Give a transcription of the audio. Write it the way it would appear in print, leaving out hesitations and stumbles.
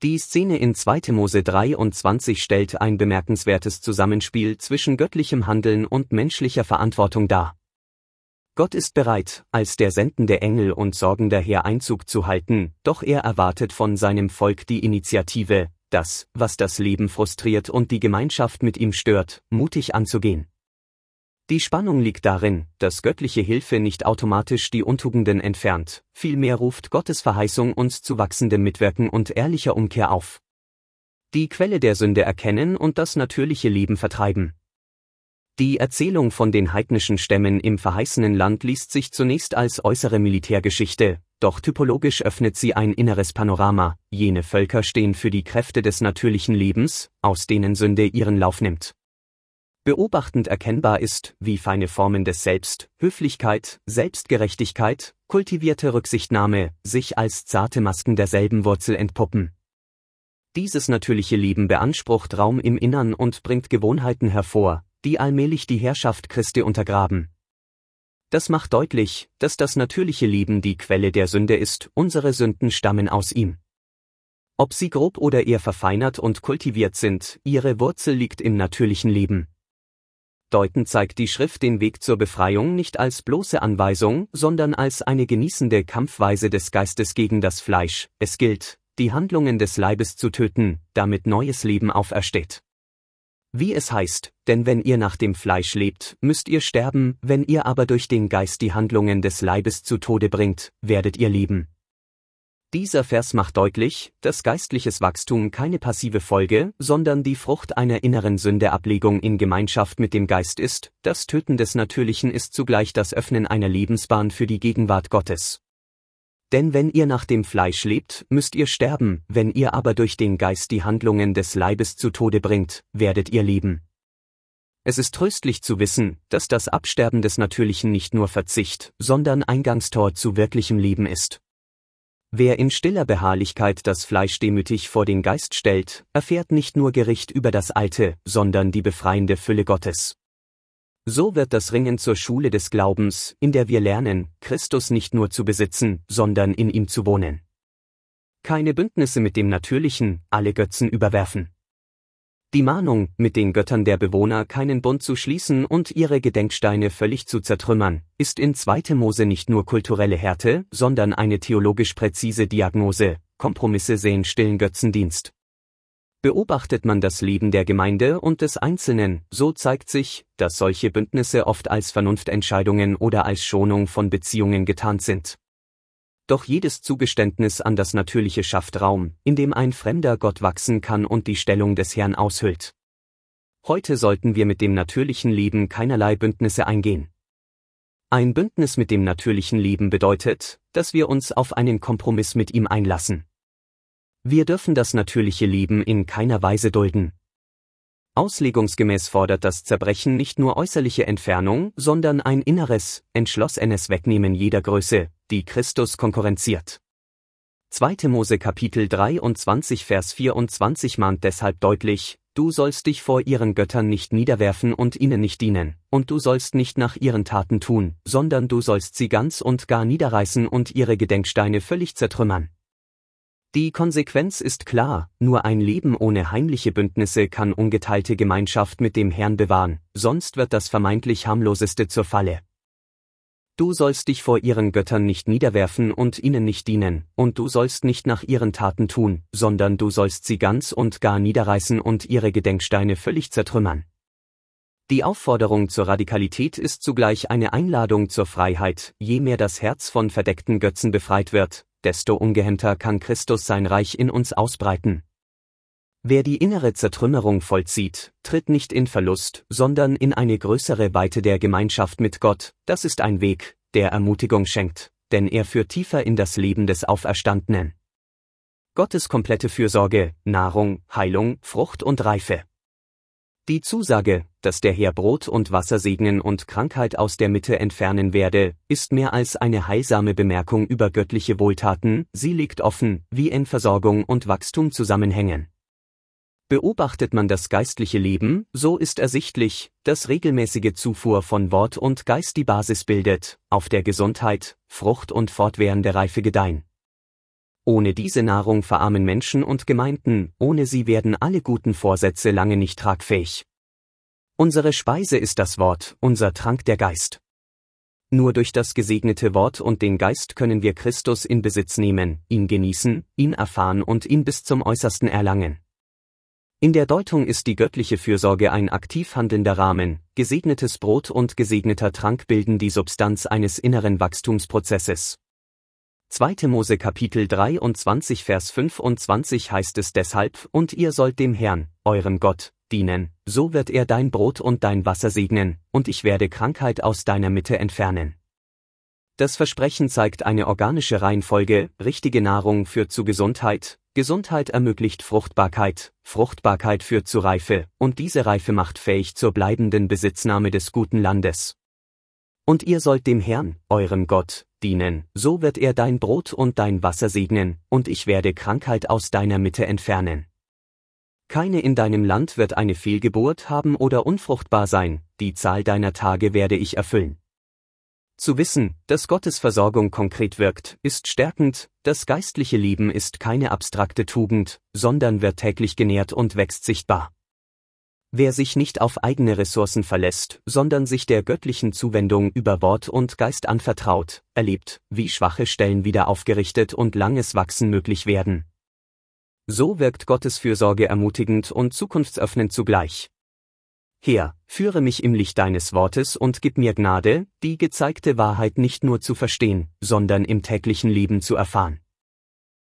Die Szene in 2. Mose 23 stellt ein bemerkenswertes Zusammenspiel zwischen göttlichem Handeln und menschlicher Verantwortung dar. Gott ist bereit, als der sendende Engel und sorgender Herr Einzug zu halten, doch er erwartet von seinem Volk die Initiative, das, was das Leben frustriert und die Gemeinschaft mit ihm stört, mutig anzugehen. Die Spannung liegt darin, dass göttliche Hilfe nicht automatisch die Untugenden entfernt, vielmehr ruft Gottes Verheißung uns zu wachsendem Mitwirken und ehrlicher Umkehr auf. Die Quelle der Sünde erkennen und das natürliche Leben vertreiben. Die Erzählung von den heidnischen Stämmen im verheißenen Land liest sich zunächst als äußere Militärgeschichte, doch typologisch öffnet sie ein inneres Panorama. Jene Völker stehen für die Kräfte des natürlichen Lebens, aus denen Sünde ihren Lauf nimmt. Beobachtend erkennbar ist, wie feine Formen des Selbst, Höflichkeit, Selbstgerechtigkeit, kultivierte Rücksichtnahme, sich als zarte Masken derselben Wurzel entpuppen. Dieses natürliche Leben beansprucht Raum im Innern und bringt Gewohnheiten hervor, die allmählich die Herrschaft Christi untergraben. Das macht deutlich, dass das natürliche Leben die Quelle der Sünde ist, unsere Sünden stammen aus ihm. Ob sie grob oder eher verfeinert und kultiviert sind, ihre Wurzel liegt im natürlichen Leben. Deutend zeigt die Schrift den Weg zur Befreiung nicht als bloße Anweisung, sondern als eine genießende Kampfweise des Geistes gegen das Fleisch. Es gilt, die Handlungen des Leibes zu töten, damit neues Leben aufersteht. Wie es heißt, denn wenn ihr nach dem Fleisch lebt, müsst ihr sterben, wenn ihr aber durch den Geist die Handlungen des Leibes zu Tode bringt, werdet ihr leben. Dieser Vers macht deutlich, dass geistliches Wachstum keine passive Folge, sondern die Frucht einer inneren Sündeablegung in Gemeinschaft mit dem Geist ist. Das Töten des Natürlichen ist zugleich das Öffnen einer Lebensbahn für die Gegenwart Gottes. Denn wenn ihr nach dem Fleisch lebt, müsst ihr sterben, wenn ihr aber durch den Geist die Handlungen des Leibes zu Tode bringt, werdet ihr leben. Es ist tröstlich zu wissen, dass das Absterben des Natürlichen nicht nur Verzicht, sondern Eingangstor zu wirklichem Leben ist. Wer in stiller Beharrlichkeit das Fleisch demütig vor den Geist stellt, erfährt nicht nur Gericht über das Alte, sondern die befreiende Fülle Gottes. So wird das Ringen zur Schule des Glaubens, in der wir lernen, Christus nicht nur zu besitzen, sondern in ihm zu wohnen. Keine Bündnisse mit dem Natürlichen, alle Götzen überwerfen. Die Mahnung, mit den Göttern der Bewohner keinen Bund zu schließen und ihre Gedenksteine völlig zu zertrümmern, ist in 2. Mose nicht nur kulturelle Härte, sondern eine theologisch präzise Diagnose. Kompromisse säen stillen Götzendienst. Beobachtet man das Leben der Gemeinde und des Einzelnen, so zeigt sich, dass solche Bündnisse oft als Vernunftentscheidungen oder als Schonung von Beziehungen getarnt sind. Doch jedes Zugeständnis an das Natürliche schafft Raum, in dem ein fremder Gott wachsen kann und die Stellung des Herrn aushöhlt. Heute sollten wir mit dem natürlichen Leben keinerlei Bündnisse eingehen. Ein Bündnis mit dem natürlichen Leben bedeutet, dass wir uns auf einen Kompromiss mit ihm einlassen. Wir dürfen das natürliche Leben in keiner Weise dulden. Auslegungsgemäß fordert das Zerbrechen nicht nur äußerliche Entfernung, sondern ein inneres, entschlossenes Wegnehmen jeder Größe, die Christus konkurrenziert. 2. Mose Kapitel 23 Vers 24 mahnt deshalb deutlich: Du sollst dich vor ihren Göttern nicht niederwerfen und ihnen nicht dienen, und du sollst nicht nach ihren Taten tun, sondern du sollst sie ganz und gar niederreißen und ihre Gedenksteine völlig zertrümmern. Die Konsequenz ist klar, nur ein Leben ohne heimliche Bündnisse kann ungeteilte Gemeinschaft mit dem Herrn bewahren, sonst wird das vermeintlich harmloseste zur Falle. Du sollst dich vor ihren Göttern nicht niederwerfen und ihnen nicht dienen, und du sollst nicht nach ihren Taten tun, sondern du sollst sie ganz und gar niederreißen und ihre Gedenksteine völlig zertrümmern. Die Aufforderung zur Radikalität ist zugleich eine Einladung zur Freiheit. Je mehr das Herz von verdeckten Götzen befreit wird, desto ungehemmter kann Christus sein Reich in uns ausbreiten. Wer die innere Zertrümmerung vollzieht, tritt nicht in Verlust, sondern in eine größere Weite der Gemeinschaft mit Gott. Das ist ein Weg, der Ermutigung schenkt, denn er führt tiefer in das Leben des Auferstandenen. Gottes komplette Fürsorge, Nahrung, Heilung, Frucht und Reife. Die Zusage, dass der Herr Brot und Wasser segnen und Krankheit aus der Mitte entfernen werde, ist mehr als eine heilsame Bemerkung über göttliche Wohltaten, sie legt offen, wie in Versorgung und Wachstum zusammenhängen. Beobachtet man das geistliche Leben, so ist ersichtlich, dass regelmäßige Zufuhr von Wort und Geist die Basis bildet, auf der Gesundheit, Frucht und fortwährende Reife gedeihen. Ohne diese Nahrung verarmen Menschen und Gemeinden, ohne sie werden alle guten Vorsätze lange nicht tragfähig. Unsere Speise ist das Wort, unser Trank der Geist. Nur durch das gesegnete Wort und den Geist können wir Christus in Besitz nehmen, ihn genießen, ihn erfahren und ihn bis zum Äußersten erlangen. In der Deutung ist die göttliche Fürsorge ein aktiv handelnder Rahmen, gesegnetes Brot und gesegneter Trank bilden die Substanz eines inneren Wachstumsprozesses. 2. Mose Kapitel 23 Vers 25 heißt es deshalb, und ihr sollt dem Herrn, eurem Gott, dienen, so wird er dein Brot und dein Wasser segnen, und ich werde Krankheit aus deiner Mitte entfernen. Das Versprechen zeigt eine organische Reihenfolge, richtige Nahrung führt zu Gesundheit, Gesundheit ermöglicht Fruchtbarkeit, Fruchtbarkeit führt zu Reife, und diese Reife macht fähig zur bleibenden Besitznahme des guten Landes. Und ihr sollt dem Herrn, eurem Gott, dienen, so wird er dein Brot und dein Wasser segnen, und ich werde Krankheit aus deiner Mitte entfernen. Keine in deinem Land wird eine Fehlgeburt haben oder unfruchtbar sein, die Zahl deiner Tage werde ich erfüllen. Zu wissen, dass Gottes Versorgung konkret wirkt, ist stärkend, das geistliche Leben ist keine abstrakte Tugend, sondern wird täglich genährt und wächst sichtbar. Wer sich nicht auf eigene Ressourcen verlässt, sondern sich der göttlichen Zuwendung über Wort und Geist anvertraut, erlebt, wie schwache Stellen wieder aufgerichtet und langes Wachsen möglich werden. So wirkt Gottes Fürsorge ermutigend und zukunftsöffnend zugleich. Herr, führe mich im Licht deines Wortes und gib mir Gnade, die gezeigte Wahrheit nicht nur zu verstehen, sondern im täglichen Leben zu erfahren.